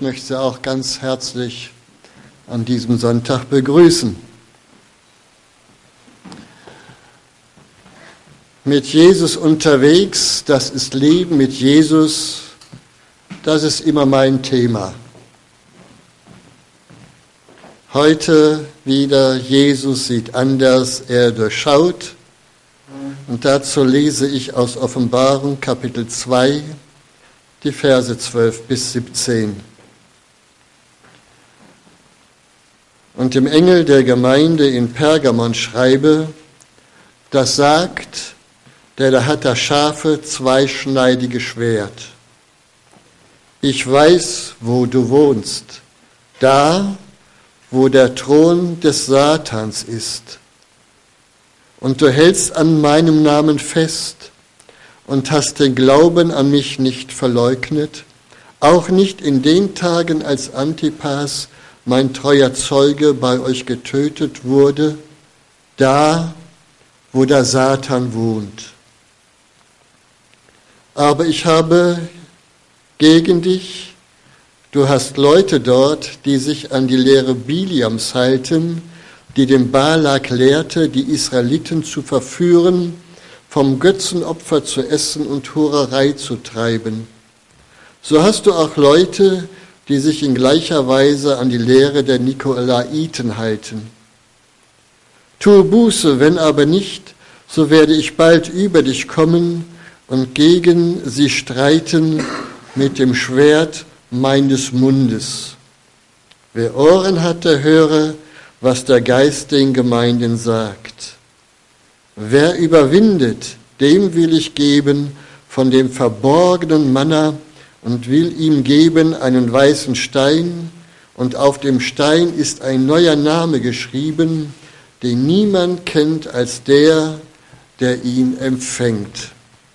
möchte Sie auch ganz herzlich an diesem Sonntag begrüßen. Mit Jesus unterwegs, das ist Leben mit Jesus, das ist immer mein Thema. Heute wieder, Jesus sieht anders, er durchschaut. Und dazu lese ich aus Offenbarung Kapitel 2, die Verse 12 bis 17. Und dem Engel der Gemeinde in Pergamon schreibe, das sagt, der da hat das scharfe, zweischneidige Schwert. Ich weiß, wo du wohnst, da, wo der Thron des Satans ist. Und du hältst an meinem Namen fest und hast den Glauben an mich nicht verleugnet, auch nicht in den Tagen, als Antipas, mein treuer Zeuge, bei euch getötet wurde, da, wo der Satan wohnt. Aber ich habe gegen dich, du hast Leute dort, die sich an die Lehre Biliams halten, die den Balak lehrte, die Israeliten zu verführen, vom Götzenopfer zu essen und Hurerei zu treiben. So hast du auch Leute, die sich in gleicher Weise an die Lehre der Nikolaiten halten. Tue Buße, wenn aber nicht, so werde ich bald über dich kommen und gegen sie streiten mit dem Schwert meines Mundes. Wer Ohren hat, der höre, was der Geist den Gemeinden sagt. Wer überwindet, dem will ich geben von dem verborgenen Manna und will ihm geben einen weißen Stein, und auf dem Stein ist ein neuer Name geschrieben, den niemand kennt als der, der ihn empfängt.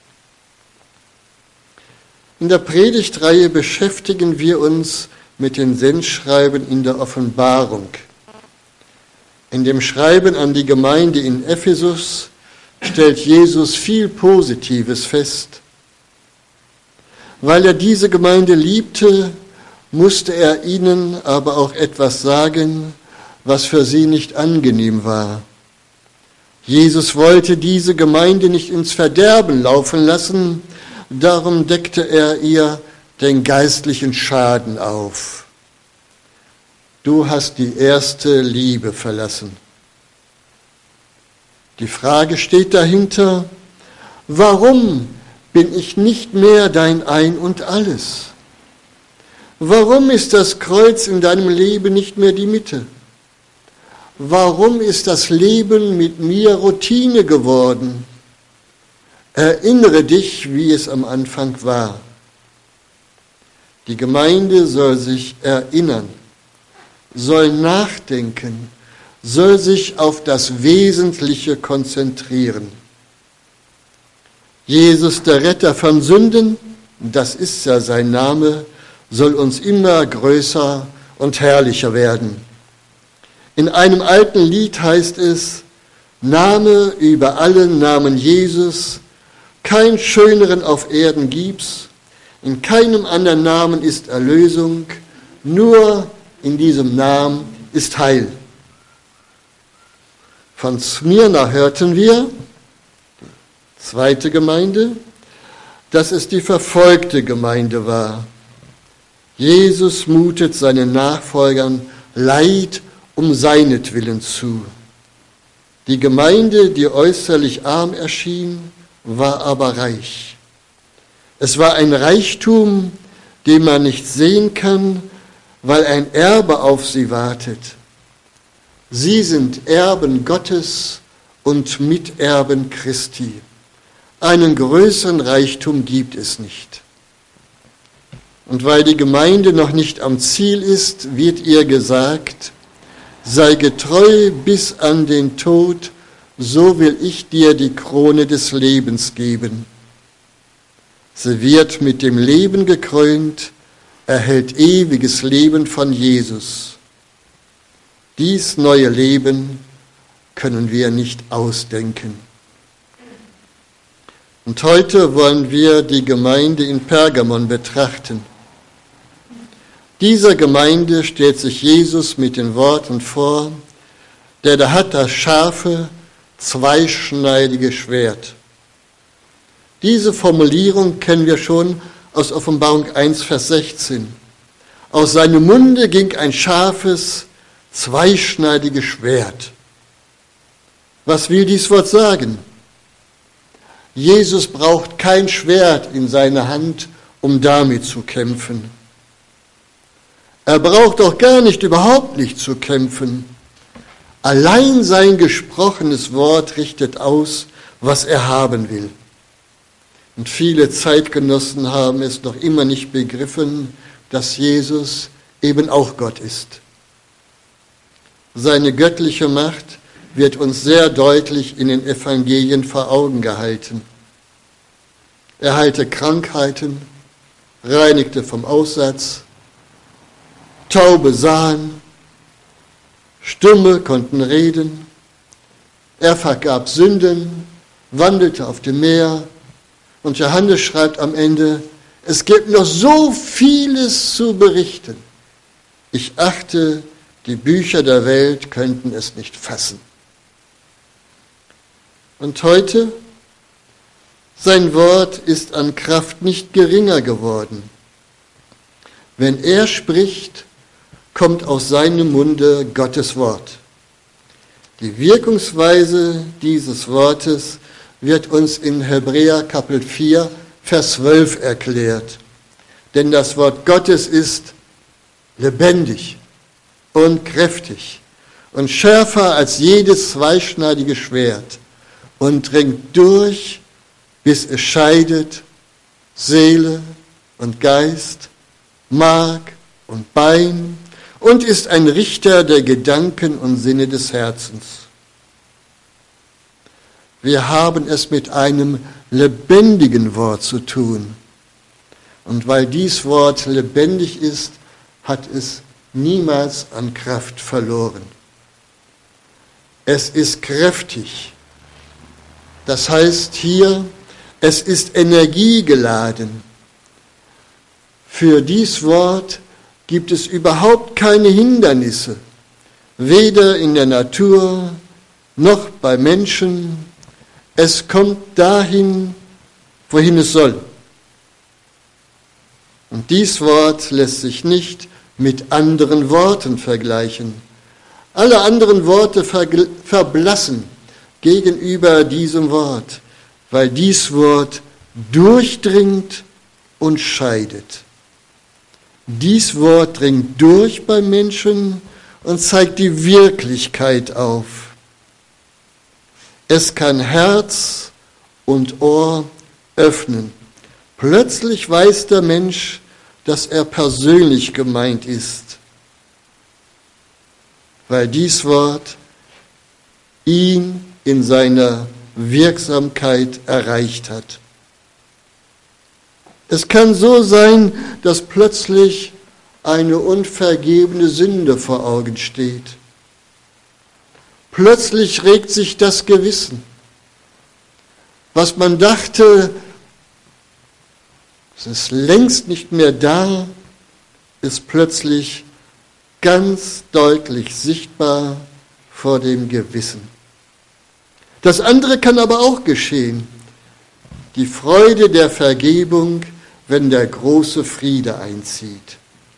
In der Predigtreihe beschäftigen wir uns mit den Sendschreiben in der Offenbarung. In dem Schreiben an die Gemeinde in Ephesus stellt Jesus viel Positives fest. Weil er diese Gemeinde liebte, musste er ihnen aber auch etwas sagen, was für sie nicht angenehm war. Jesus wollte diese Gemeinde nicht ins Verderben laufen lassen, darum deckte er ihr den geistlichen Schaden auf. Du hast die erste Liebe verlassen. Die Frage steht dahinter, warum bin ich nicht mehr dein Ein und Alles? Warum ist das Kreuz in deinem Leben nicht mehr die Mitte? Warum ist das Leben mit mir Routine geworden? Erinnere dich, wie es am Anfang war. Die Gemeinde soll sich erinnern, soll nachdenken, soll sich auf das Wesentliche konzentrieren. Jesus, der Retter von Sünden, das ist ja sein Name, soll uns immer größer und herrlicher werden. In einem alten Lied heißt es, Name über allen Namen Jesus, kein schöneren auf Erden gibt's, in keinem anderen Namen ist Erlösung, nur in diesem Namen ist Heil. Von Smyrna hörten wir, die zweite Gemeinde, dass es die verfolgte Gemeinde war. Jesus mutet seinen Nachfolgern Leid um seinetwillen zu. Die Gemeinde, die äußerlich arm erschien, war aber reich. Es war ein Reichtum, den man nicht sehen kann, weil ein Erbe auf sie wartet. Sie sind Erben Gottes und Miterben Christi. Einen größeren Reichtum gibt es nicht. Und weil die Gemeinde noch nicht am Ziel ist, wird ihr gesagt, sei getreu bis an den Tod, so will ich dir die Krone des Lebens geben. Sie wird mit dem Leben gekrönt, erhält ewiges Leben von Jesus. Dies neue Leben können wir nicht ausdenken. Und heute wollen wir die Gemeinde in Pergamon betrachten. Dieser Gemeinde stellt sich Jesus mit den Worten vor, der da hat das scharfe, zweischneidige Schwert. Diese Formulierung kennen wir schon aus Offenbarung 1, Vers 16. Aus seinem Munde ging ein scharfes, zweischneidiges Schwert. Was will dies Wort sagen? Jesus braucht kein Schwert in seiner Hand, um damit zu kämpfen. Er braucht auch gar nicht, überhaupt nicht zu kämpfen. Allein sein gesprochenes Wort richtet aus, was er haben will. Und viele Zeitgenossen haben es noch immer nicht begriffen, dass Jesus eben auch Gott ist. Seine göttliche Macht wird uns sehr deutlich in den Evangelien vor Augen gehalten. Er heilte Krankheiten, reinigte vom Aussatz, Taube sahen, Stumme konnten reden, er vergab Sünden, wandelte auf dem Meer und Johannes schreibt am Ende, es gibt noch so vieles zu berichten. Ich achte, die Bücher der Welt könnten es nicht fassen. Und heute, sein Wort ist an Kraft nicht geringer geworden. Wenn er spricht, kommt aus seinem Munde Gottes Wort. Die Wirkungsweise dieses Wortes wird uns in Hebräer Kapitel 4, Vers 12 erklärt. Denn das Wort Gottes ist lebendig und kräftig und schärfer als jedes zweischneidige Schwert und dringt durch, bis es scheidet Seele und Geist, Mark und Bein und ist ein Richter der Gedanken und Sinne des Herzens. Wir haben es mit einem lebendigen Wort zu tun. Und weil dies Wort lebendig ist, hat es niemals an Kraft verloren. Es ist kräftig. Das heißt hier, es ist energiegeladen. Für dies Wort gibt es überhaupt keine Hindernisse, weder in der Natur noch bei Menschen. Es kommt dahin, wohin es soll. Und dies Wort lässt sich nicht mit anderen Worten vergleichen. Alle anderen Worte verblassen gegenüber diesem Wort, weil dies Wort durchdringt und scheidet. Dies Wort dringt durch beim Menschen und zeigt die Wirklichkeit auf. Es kann Herz und Ohr öffnen. Plötzlich weiß der Mensch, dass er persönlich gemeint ist, weil dies Wort ihn in seiner Wirksamkeit erreicht hat. Es kann so sein, dass plötzlich eine unvergebene Sünde vor Augen steht. Plötzlich regt sich das Gewissen. Was man dachte, es ist längst nicht mehr da, ist plötzlich ganz deutlich sichtbar vor dem Gewissen. Das andere kann aber auch geschehen. Die Freude der Vergebung, wenn der große Friede einzieht.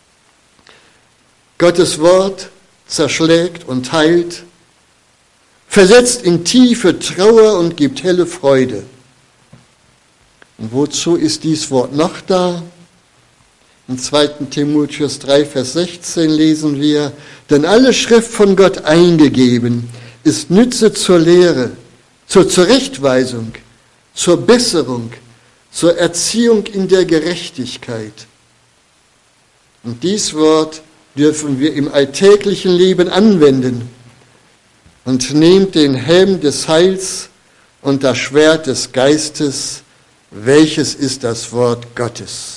Gottes Wort zerschlägt und heilt, versetzt in tiefe Trauer und gibt helle Freude. Und wozu ist dies Wort noch da? In 2. Timotheus 3, Vers 16 lesen wir, denn alle Schrift von Gott eingegeben ist Nütze zur Lehre, zur Zurechtweisung, zur Besserung, zur Erziehung in der Gerechtigkeit. Und dies Wort dürfen wir im alltäglichen Leben anwenden. Und nehmt den Helm des Heils und das Schwert des Geistes, welches ist das Wort Gottes.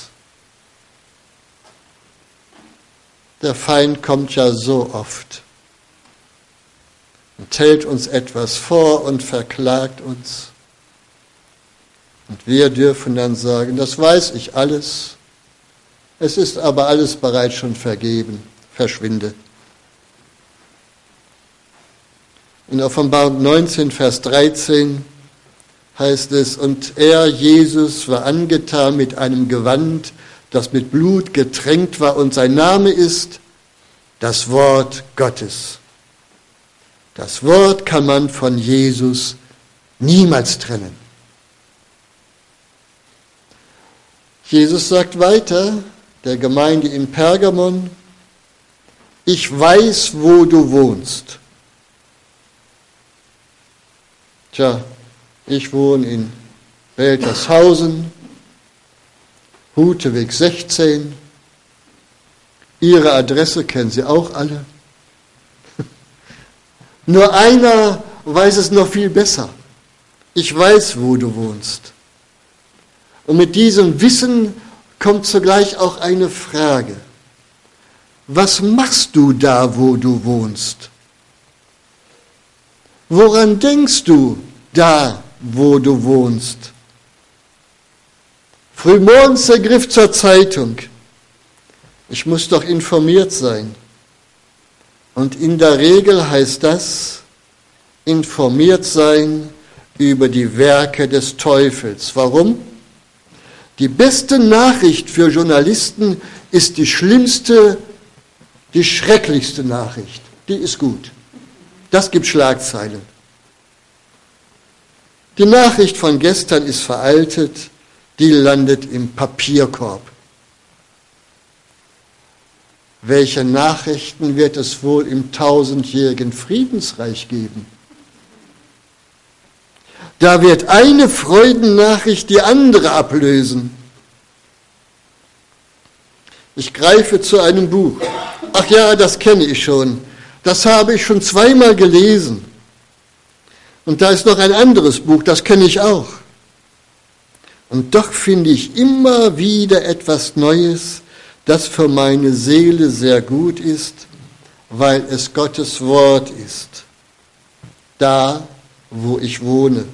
Der Feind kommt ja so oft und hält uns etwas vor und verklagt uns. Und wir dürfen dann sagen, das weiß ich alles. Es ist aber alles bereits schon vergeben. Verschwinde. In Offenbarung 19, Vers 13 heißt es, und er, Jesus, war angetan mit einem Gewand, das mit Blut getränkt war, und sein Name ist das Wort Gottes. Das Wort kann man von Jesus niemals trennen. Jesus sagt weiter der Gemeinde in Pergamon, ich weiß, wo du wohnst. Tja, ich wohne in Weltershausen, Huteweg 16. Ihre Adresse kennen Sie auch alle. Nur einer weiß es noch viel besser. Ich weiß, wo du wohnst. Und mit diesem Wissen kommt zugleich auch eine Frage. Was machst du da, wo du wohnst? Woran denkst du da, wo du wohnst? Frühmorgens der Griff zur Zeitung. Ich muss doch informiert sein. Und in der Regel heißt das, informiert sein über die Werke des Teufels. Warum? Die beste Nachricht für Journalisten ist die schlimmste, die schrecklichste Nachricht. Die ist gut. Das gibt Schlagzeilen. Die Nachricht von gestern ist veraltet, die landet im Papierkorb. Welche Nachrichten wird es wohl im 1000-jährigen Friedensreich geben? Da wird eine Freudennachricht die andere ablösen. Ich greife zu einem Buch. Ach ja, das kenne ich schon. Das habe ich schon zweimal gelesen. Und da ist noch ein anderes Buch, das kenne ich auch. Und doch finde ich immer wieder etwas Neues, das für meine Seele sehr gut ist, weil es Gottes Wort ist. Da, wo ich wohne.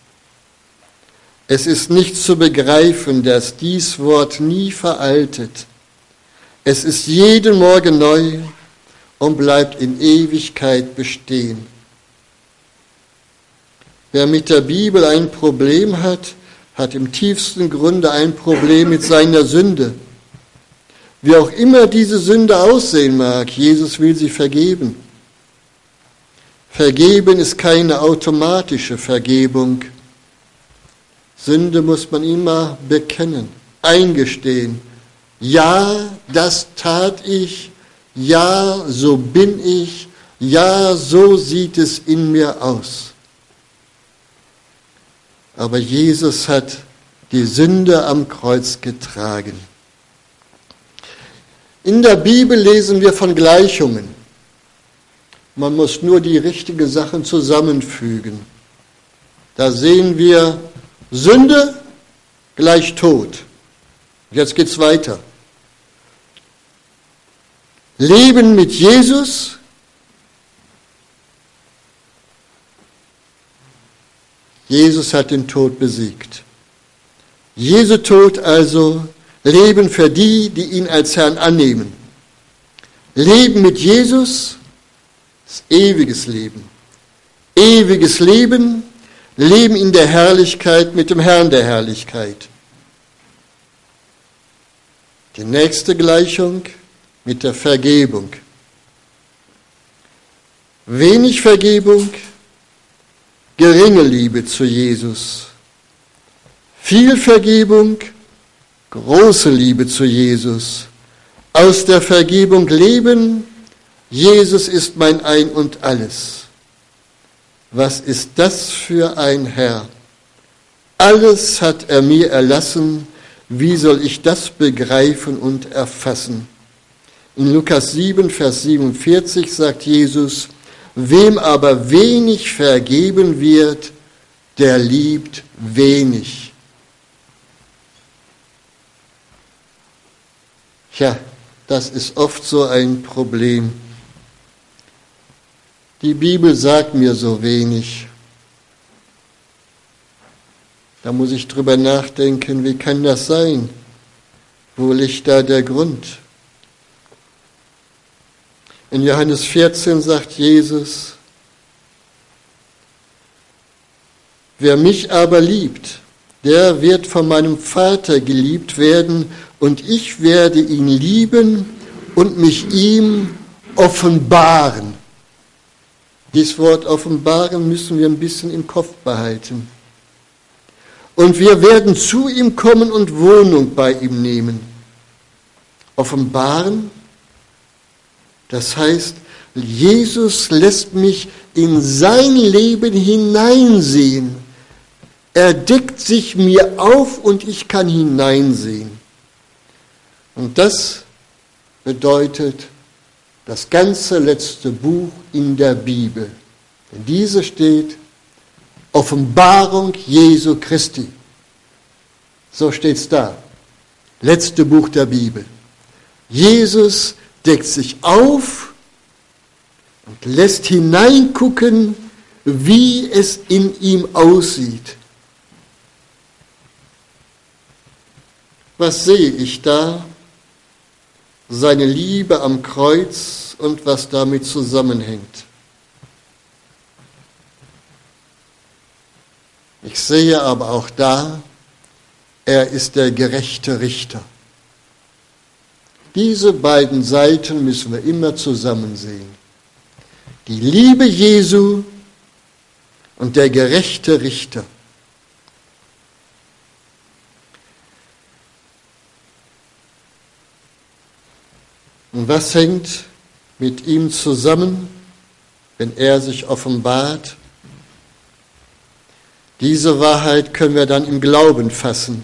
Es ist nicht zu begreifen, dass dies Wort nie veraltet. Es ist jeden Morgen neu und bleibt in Ewigkeit bestehen. Wer mit der Bibel ein Problem hat, hat im tiefsten Grunde ein Problem mit seiner Sünde. Wie auch immer diese Sünde aussehen mag, Jesus will sie vergeben. Vergeben ist keine automatische Vergebung. Sünde muss man immer bekennen, eingestehen. Ja, das tat ich. Ja, so bin ich. Ja, so sieht es in mir aus. Aber Jesus hat die Sünde am Kreuz getragen. In der Bibel lesen wir von Gleichungen. Man muss nur die richtigen Sachen zusammenfügen. Da sehen wir Sünde gleich Tod. Jetzt geht's weiter. Leben mit Jesus Jesus hat den Tod besiegt. Jesu Tod also, Leben für die, die ihn als Herrn annehmen. Leben mit Jesus ist ewiges Leben. Ewiges Leben, Leben in der Herrlichkeit mit dem Herrn der Herrlichkeit. Die nächste Gleichung mit der Vergebung. Wenig Vergebung, geringe Liebe zu Jesus. Viel Vergebung, große Liebe zu Jesus. Aus der Vergebung leben, Jesus ist mein Ein und Alles. Was ist das für ein Herr? Alles hat er mir erlassen, wie soll ich das begreifen und erfassen? In Lukas 7, Vers 47 sagt Jesus, wem aber wenig vergeben wird, der liebt wenig. Tja, das ist oft so ein Problem. Die Bibel sagt mir so wenig. Da muss ich drüber nachdenken, wie kann das sein? Wo liegt da der Grund? In Johannes 14 sagt Jesus, wer mich aber liebt, der wird von meinem Vater geliebt werden und ich werde ihn lieben und mich ihm offenbaren. Dieses Wort offenbaren müssen wir ein bisschen im Kopf behalten. Und wir werden zu ihm kommen und Wohnung bei ihm nehmen. Offenbaren, das heißt, Jesus lässt mich in sein Leben hineinsehen. Er deckt sich mir auf und ich kann hineinsehen. Und das bedeutet das ganze letzte Buch in der Bibel. In diese steht Offenbarung Jesu Christi. So steht es da. Letzte Buch der Bibel. Jesus deckt sich auf und lässt hineingucken, wie es in ihm aussieht. Was sehe ich da? Seine Liebe am Kreuz und was damit zusammenhängt. Ich sehe aber auch da, er ist der gerechte Richter. Diese beiden Seiten müssen wir immer zusammen sehen. Die Liebe Jesu und der gerechte Richter. Und was hängt mit ihm zusammen, wenn er sich offenbart? Diese Wahrheit können wir dann im Glauben fassen.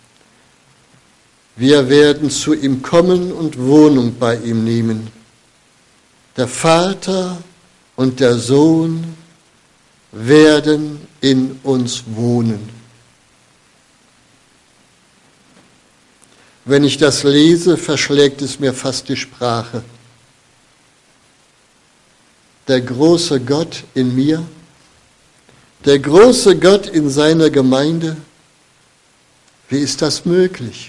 Wir werden zu ihm kommen und Wohnung bei ihm nehmen. Der Vater und der Sohn werden in uns wohnen. Wenn ich das lese, verschlägt es mir fast die Sprache. Der große Gott in mir, der große Gott in seiner Gemeinde, wie ist das möglich?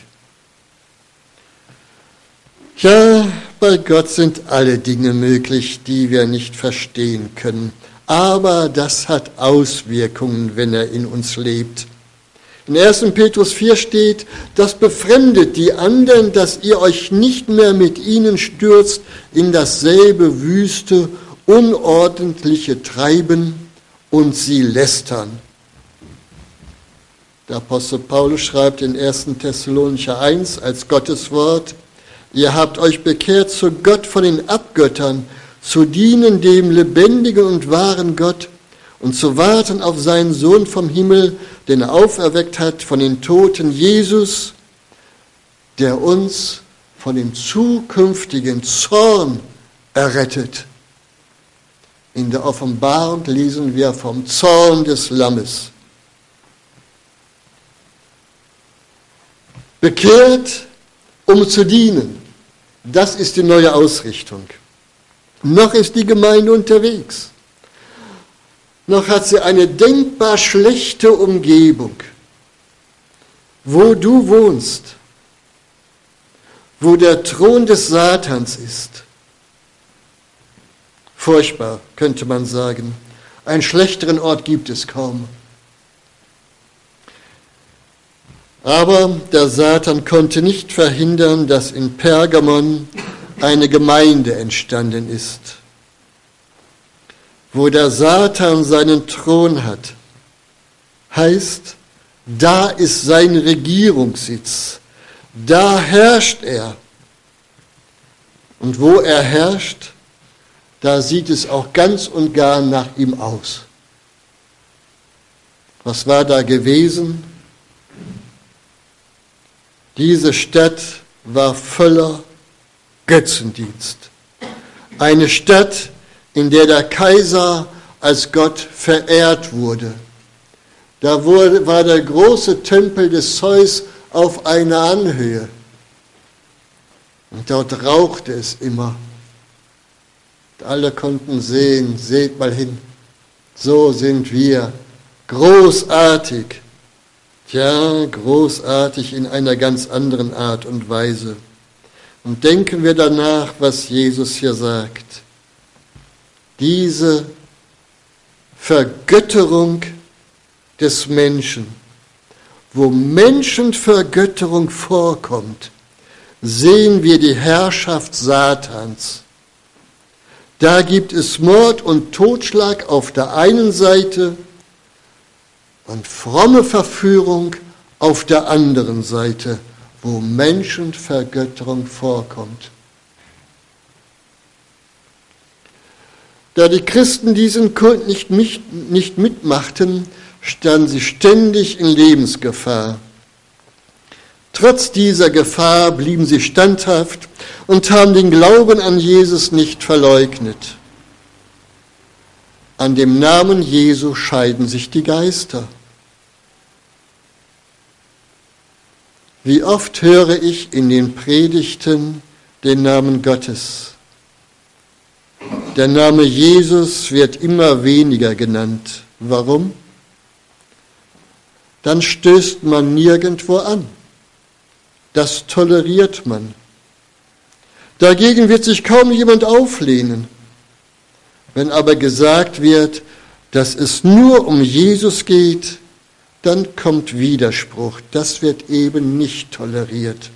Ja, bei Gott sind alle Dinge möglich, die wir nicht verstehen können. Aber das hat Auswirkungen, wenn er in uns lebt. In 1. Petrus 4 steht, das befremdet die anderen, dass ihr euch nicht mehr mit ihnen stürzt in dasselbe wüste, unordentliche Treiben und sie lästern. Der Apostel Paulus schreibt in 1. Thessalonicher 1 als Gottes Wort, ihr habt euch bekehrt zu Gott von den Abgöttern, zu dienen dem lebendigen und wahren Gott und zu warten auf seinen Sohn vom Himmel, den er auferweckt hat von den Toten, Jesus, der uns von dem zukünftigen Zorn errettet. In der Offenbarung lesen wir vom Zorn des Lammes. Bekehrt, um zu dienen. Das ist die neue Ausrichtung. Noch ist die Gemeinde unterwegs. Noch hat sie eine denkbar schlechte Umgebung. Wo du wohnst, wo der Thron des Satans ist. Furchtbar, könnte man sagen. Einen schlechteren Ort gibt es kaum. Aber der Satan konnte nicht verhindern, dass in Pergamon eine Gemeinde entstanden ist, wo der Satan seinen Thron hat. Heißt, da ist sein Regierungssitz, da herrscht er. Und wo er herrscht, da sieht es auch ganz und gar nach ihm aus. Was war da gewesen? Diese Stadt war voller Götzendienst. Eine Stadt, in der der Kaiser als Gott verehrt wurde. Da war der große Tempel des Zeus auf einer Anhöhe. Und dort rauchte es immer. Alle konnten sehen, seht mal hin, so sind wir, großartig. Ja, großartig in einer ganz anderen Art und Weise. Und denken wir danach, was Jesus hier sagt. Diese Vergötterung des Menschen, wo Menschenvergötterung vorkommt, sehen wir die Herrschaft Satans. Da gibt es Mord und Totschlag auf der einen Seite und fromme Verführung auf der anderen Seite, wo Menschenvergötterung vorkommt. Da die Christen diesen Kult nicht mitmachten, standen sie ständig in Lebensgefahr. Trotz dieser Gefahr blieben sie standhaft und haben den Glauben an Jesus nicht verleugnet. An dem Namen Jesu scheiden sich die Geister. Wie oft höre ich in den Predigten den Namen Gottes. Der Name Jesus wird immer weniger genannt. Warum? Dann stößt man nirgendwo an. Das toleriert man. Dagegen wird sich kaum jemand auflehnen. Wenn aber gesagt wird, dass es nur um Jesus geht, dann kommt Widerspruch. Das wird eben nicht toleriert.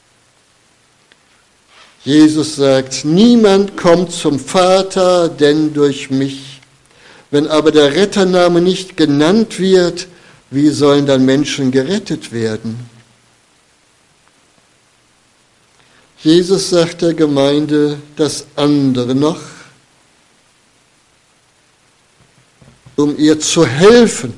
Jesus sagt, niemand kommt zum Vater, denn durch mich. Wenn aber der Rettername nicht genannt wird, wie sollen dann Menschen gerettet werden? Jesus sagt der Gemeinde das andere noch, um ihr zu helfen.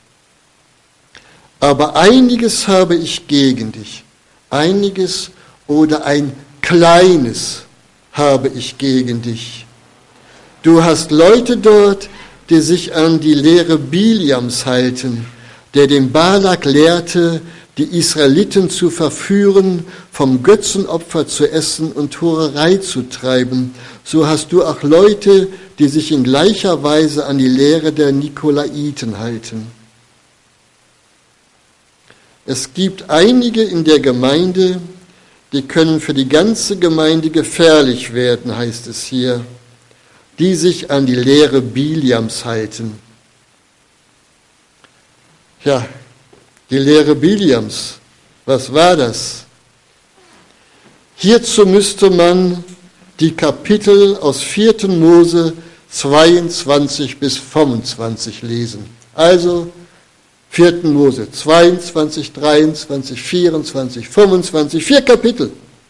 Aber einiges habe ich gegen dich. Einiges oder ein Kleines habe ich gegen dich. Du hast Leute dort, die sich an die Lehre Biliams halten, der den Balak lehrte, die Israeliten zu verführen, vom Götzenopfer zu essen und Hurerei zu treiben. So hast du auch Leute, die sich in gleicher Weise an die Lehre der Nikolaiten halten. Es gibt einige in der Gemeinde, die können für die ganze Gemeinde gefährlich werden, heißt es hier, die sich an die Lehre Biliams halten. Ja, die Lehre Biliams, was war das? Hierzu müsste man die Kapitel aus 4. Mose 22 bis 25 lesen. Also 4. Mose 22, 23, 24, 25, 4 Kapitel.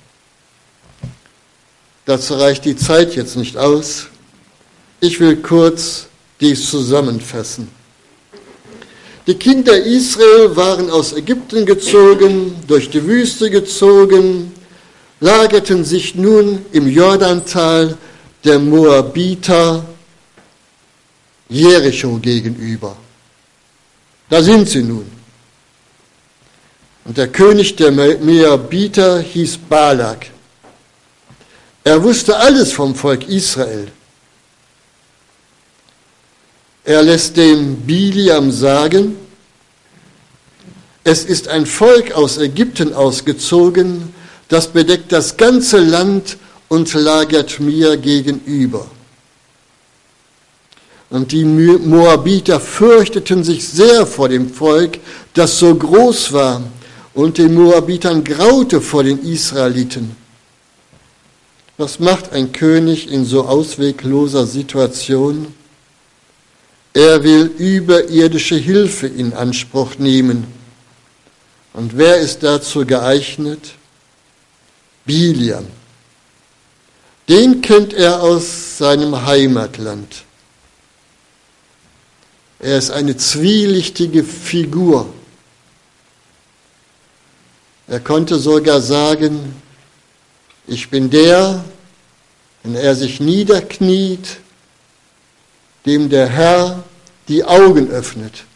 Dazu reicht die Zeit jetzt nicht aus. Ich will kurz dies zusammenfassen. Die Kinder Israel waren aus Ägypten gezogen, durch die Wüste gezogen, lagerten sich nun im Jordantal der Moabiter Jericho gegenüber. Da sind sie nun. Und der König der Moabiter hieß Balak. Er wusste alles vom Volk Israel. Er lässt dem Biliam sagen, es ist ein Volk aus Ägypten ausgezogen, das bedeckt das ganze Land und lagert mir gegenüber. Und die Moabiter fürchteten sich sehr vor dem Volk, das so groß war, und den Moabitern graute vor den Israeliten. Was macht ein König in so auswegloser Situation? Er will überirdische Hilfe in Anspruch nehmen. Und wer ist dazu geeignet? Biliam. Den kennt er aus seinem Heimatland. Er ist eine zwielichtige Figur. Er konnte sogar sagen, ich bin der, wenn er sich niederkniet, dem der Herr die Augen öffnet.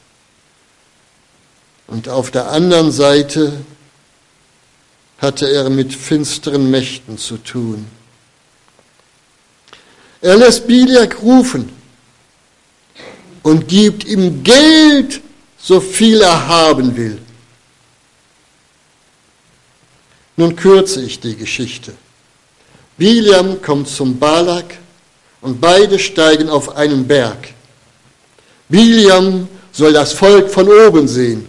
Und auf der anderen Seite hatte er mit finsteren Mächten zu tun. Er lässt Biliak rufen und gibt ihm Geld, so viel er haben will. Nun kürze ich die Geschichte. Bileam kommt zum Balak und beide steigen auf einen Berg. Bileam soll das Volk von oben sehen.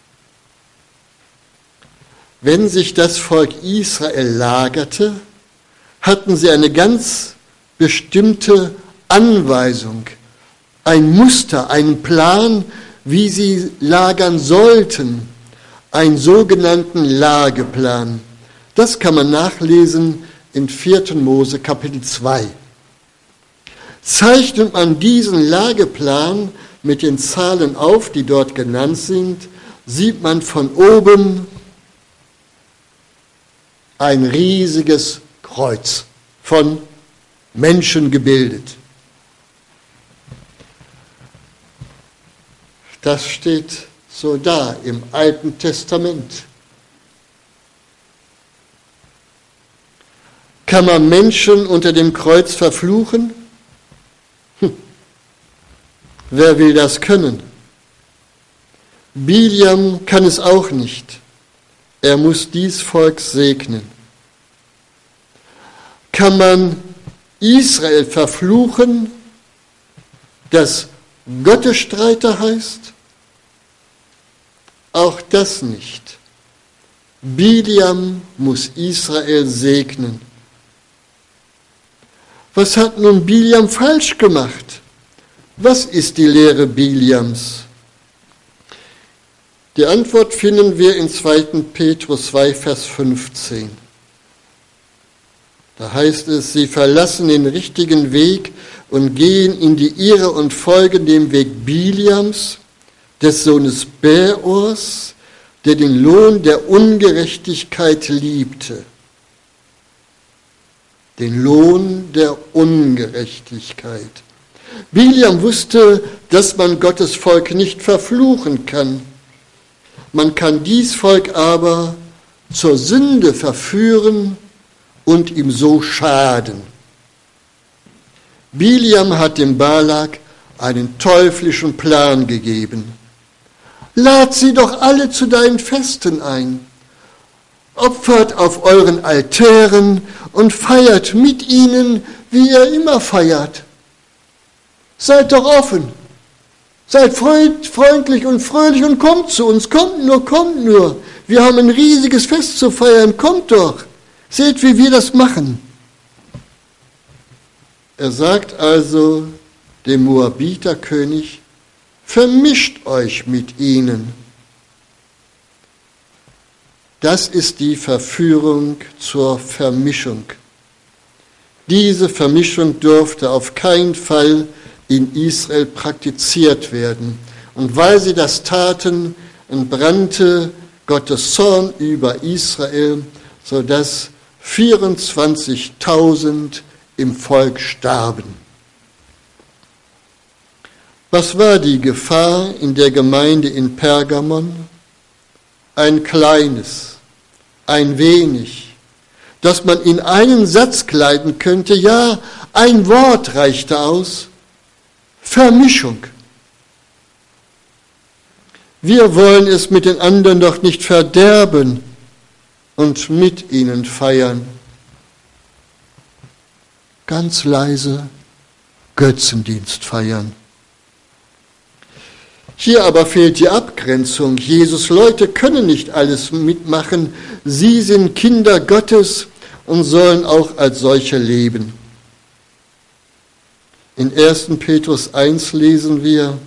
Wenn sich das Volk Israel lagerte, hatten sie eine ganz bestimmte Anweisung, ein Muster, einen Plan, wie sie lagern sollten, einen sogenannten Lageplan. Das kann man nachlesen in 4. Mose Kapitel 2. Zeichnet man diesen Lageplan mit den Zahlen auf, die dort genannt sind, sieht man von oben ein riesiges Kreuz von Menschen gebildet. Das steht so da im Alten Testament. Kann man Menschen unter dem Kreuz verfluchen? Wer will das können? Bileam kann es auch nicht. Er muss dies Volk segnen. Kann man Israel verfluchen, das Gottesstreiter heißt? Auch das nicht. Bileam muss Israel segnen. Was hat nun Bileam falsch gemacht? Was ist die Lehre Bileams? Die Antwort finden wir in 2. Petrus 2, Vers 15. Da heißt es, sie verlassen den richtigen Weg und gehen in die Irre und folgen dem Weg Bileams, des Sohnes Beors, der den Lohn der Ungerechtigkeit liebte. Den Lohn der Ungerechtigkeit. Bileam wusste, dass man Gottes Volk nicht verfluchen kann. Man kann dies Volk aber zur Sünde verführen und ihm so schaden. Bileam hat dem Balak einen teuflischen Plan gegeben. Lad sie doch alle zu deinen Festen ein, opfert auf euren Altären und feiert mit ihnen, wie ihr immer feiert. Seid doch offen. Seid freundlich und fröhlich und kommt zu uns. Kommt nur. Wir haben ein riesiges Fest zu feiern. Kommt doch. Seht, wie wir das machen. Er sagt also dem Moabiterkönig, vermischt euch mit ihnen. Das ist die Verführung zur Vermischung. Diese Vermischung durfte auf keinen Fall in Israel praktiziert werden. Und weil sie das taten, entbrannte Gottes Zorn über Israel, sodass 24.000 im Volk starben. Was war die Gefahr in der Gemeinde in Pergamon? Ein kleines, ein wenig, dass man in einen Satz kleiden könnte, ja, ein Wort reichte aus, Vermischung. Wir wollen es mit den anderen doch nicht verderben und mit ihnen feiern. Ganz leise Götzendienst feiern. Hier aber fehlt die Abgrenzung. Jesus Leute können nicht alles mitmachen. Sie sind Kinder Gottes und sollen auch als solche leben. In 1. Petrus 1 lesen wir,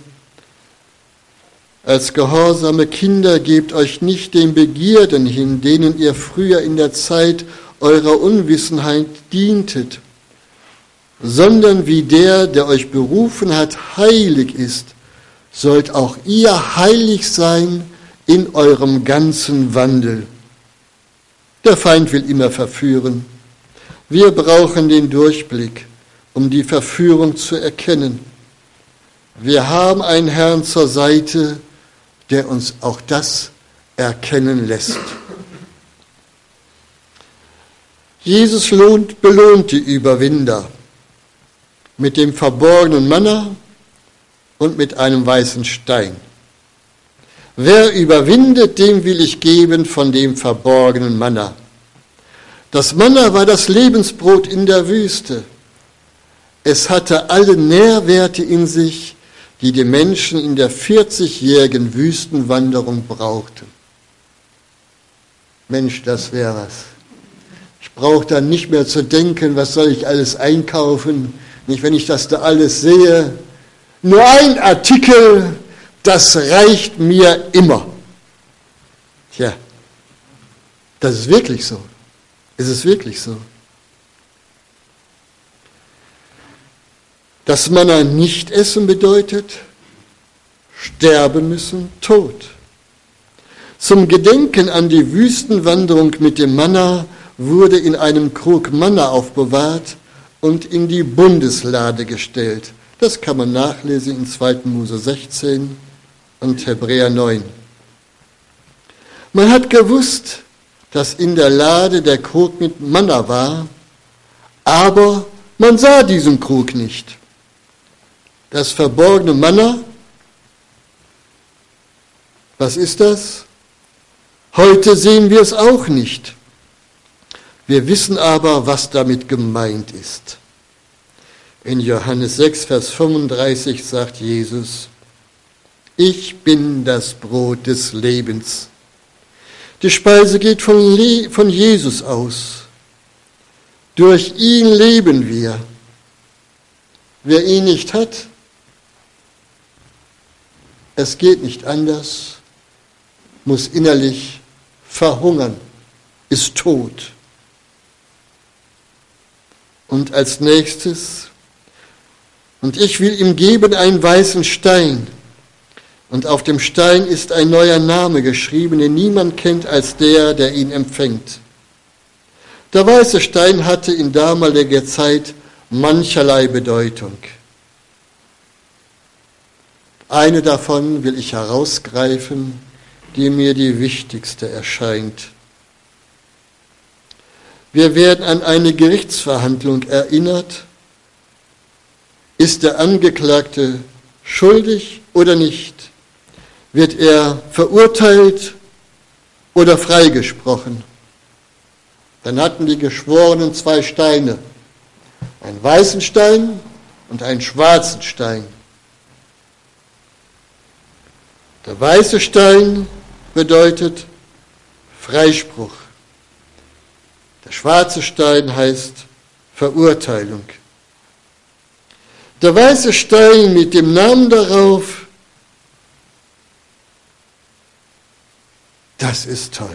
als gehorsame Kinder gebt euch nicht den Begierden hin, denen ihr früher in der Zeit eurer Unwissenheit dientet, sondern wie der euch berufen hat, heilig ist, sollt auch ihr heilig sein in eurem ganzen Wandel. Der Feind will immer verführen. Wir brauchen den Durchblick, um die Verführung zu erkennen. Wir haben einen Herrn zur Seite, der uns auch das erkennen lässt. Jesus belohnt die Überwinder mit dem verborgenen Manna und mit einem weißen Stein. Wer überwindet, dem will ich geben von dem verborgenen Manna. Das Manna war das Lebensbrot in der Wüste. Es hatte alle Nährwerte in sich, die die Menschen in der 40-jährigen Wüstenwanderung brauchten. Mensch, das wäre was. Ich brauche dann nicht mehr zu denken, was soll ich alles einkaufen, nicht wenn ich das da alles sehe. Nur ein Artikel, das reicht mir immer. Tja, das ist wirklich so. Ist es wirklich so? Dass Manna nicht essen bedeutet, sterben müssen, Tod. Zum Gedenken an die Wüstenwanderung mit dem Manna wurde in einem Krug Manna aufbewahrt und in die Bundeslade gestellt. Das kann man nachlesen in 2. Mose 16 und Hebräer 9. Man hat gewusst, dass in der Lade der Krug mit Manna war, aber man sah diesen Krug nicht. Das verborgene Manna, was ist das? Heute sehen wir es auch nicht. Wir wissen aber, was damit gemeint ist. In Johannes 6, Vers 35 sagt Jesus, ich bin das Brot des Lebens. Die Speise geht von Jesus aus. Durch ihn leben wir. Wer ihn nicht hat, es geht nicht anders, muss innerlich verhungern, ist tot. Und als nächstes, und ich will ihm geben einen weißen Stein, und auf dem Stein ist ein neuer Name geschrieben, den niemand kennt als der ihn empfängt. Der weiße Stein hatte in damaliger Zeit mancherlei Bedeutung. Eine davon will ich herausgreifen, die mir die wichtigste erscheint. Wir werden an eine Gerichtsverhandlung erinnert. Ist der Angeklagte schuldig oder nicht? Wird er verurteilt oder freigesprochen? Dann hatten die Geschworenen 2 Steine, einen weißen Stein und einen schwarzen Stein. Der weiße Stein bedeutet Freispruch. Der schwarze Stein heißt Verurteilung. Der weiße Stein mit dem Namen darauf, das ist toll.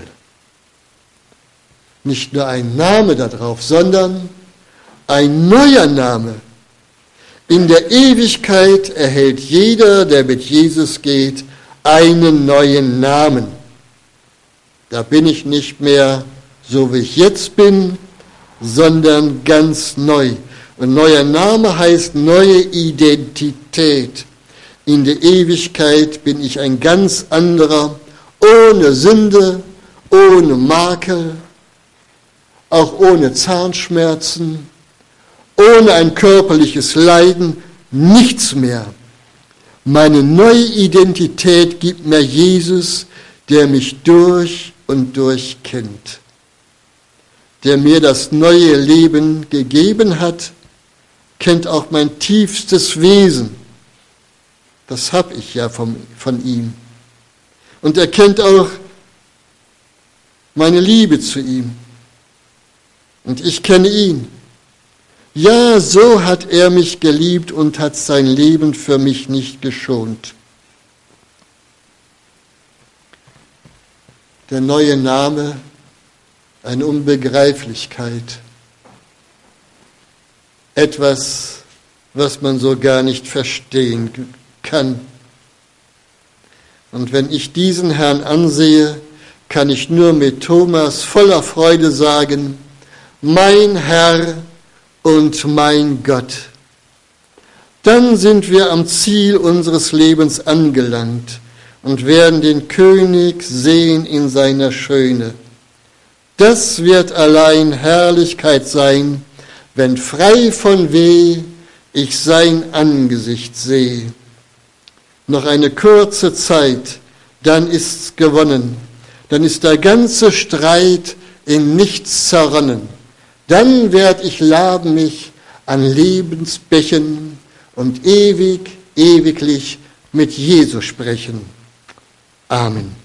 Nicht nur ein Name darauf, sondern ein neuer Name. In der Ewigkeit erhält jeder, der mit Jesus geht, einen neuen Namen. Da bin ich nicht mehr so, wie ich jetzt bin, sondern ganz neu. Und neuer Name heißt neue Identität. In der Ewigkeit bin ich ein ganz anderer, ohne Sünde, ohne Makel, auch ohne Zahnschmerzen, ohne ein körperliches Leiden, nichts mehr. Meine neue Identität gibt mir Jesus, der mich durch und durch kennt, der mir das neue Leben gegeben hat, kennt auch mein tiefstes Wesen. Das habe ich ja von ihm. Und er kennt auch meine Liebe zu ihm. Und ich kenne ihn. Ja, so hat er mich geliebt und hat sein Leben für mich nicht geschont. Der neue Name, eine Unbegreiflichkeit. Etwas, was man so gar nicht verstehen kann. Und wenn ich diesen Herrn ansehe, kann ich nur mit Thomas voller Freude sagen, mein Herr und mein Gott. Dann sind wir am Ziel unseres Lebens angelangt und werden den König sehen in seiner Schöne. Das wird allein Herrlichkeit sein, wenn frei von Weh ich sein Angesicht sehe. Noch eine kurze Zeit, dann ist's gewonnen. Dann ist der ganze Streit in nichts zerronnen. Dann werd ich laben mich an Lebensbächen und ewiglich mit Jesus sprechen. Amen.